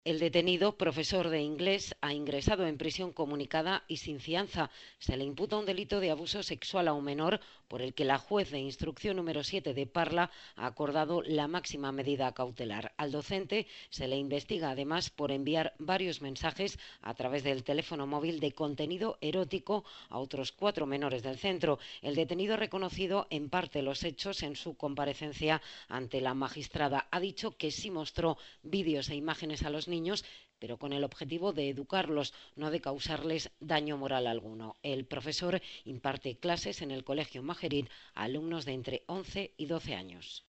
El detenido, profesor de inglés, ha ingresado en prisión comunicada y sin fianza. Se le imputa un delito de abuso sexual a un menor por el que la juez de instrucción número 7 de Parla ha acordado la máxima medida cautelar. Al docente se le investiga además por enviar varios mensajes a través del teléfono móvil de contenido erótico a otros 4 menores del centro. El detenido ha reconocido en parte los hechos en su comparecencia ante la magistrada. Ha dicho que sí mostró vídeos e imágenes a los niños, pero con el objetivo de educarlos, no de causarles daño moral alguno. El profesor imparte clases en el Colegio Majerit a alumnos de entre 11 y 12 años.